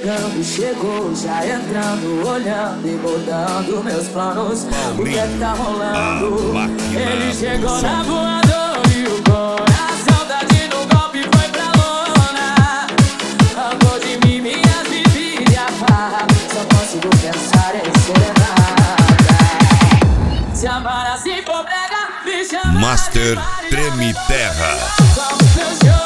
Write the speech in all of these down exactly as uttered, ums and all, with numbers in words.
chegando, chegou, já entrando, olhando e mudando meus planos. O que é que tá rolando? Ele chegou na voadora e o coração tá de no golpe foi pra lona. Arrancou de mim minhas bebidas e a farra, só consigo pensar em serenata. Se amar assim for brega, me chama Master Treme Terra. como seu show.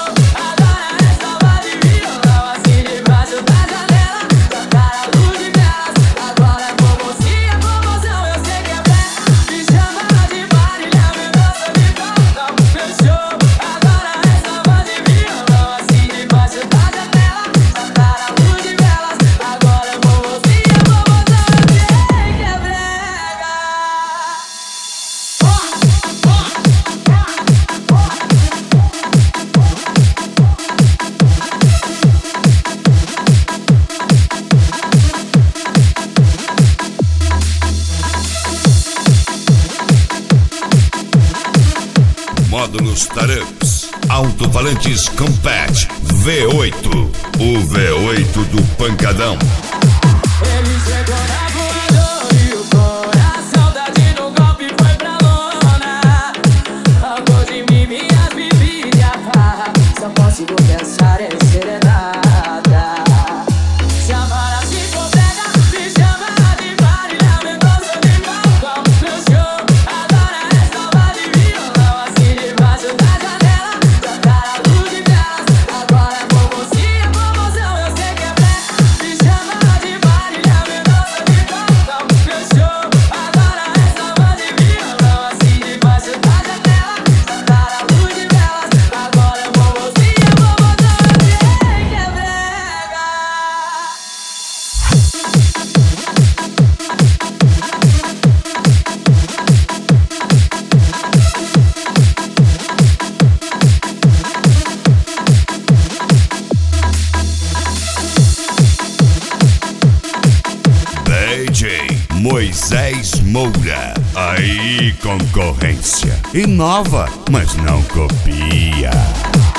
Módulos Tarups, alto-falantes Compact V oito, o V oito do pancadão. Ele chegou na voadora e o coração tá de no golpe foi pra lona. Arrancou de mim minhas bebidas e a farra, só consigo pensar em serenata. Se amar assim for brega, me chama de Marília Mendonça de balcão. Meu show agora é salva de violão, assim debaixo da janela, cantar a luz de velas. Agora é mocinha, promoção, eu sei que é brega. Me chama de Marília Mendonça de balcão. Meu show agora é salva de violão, assim debaixo da janela, cantar a luz de velas. Agora é mocinha, promoção, eu sei que é brega. D J Moisés Moura. Aí concorrência. Inova, mas não copia.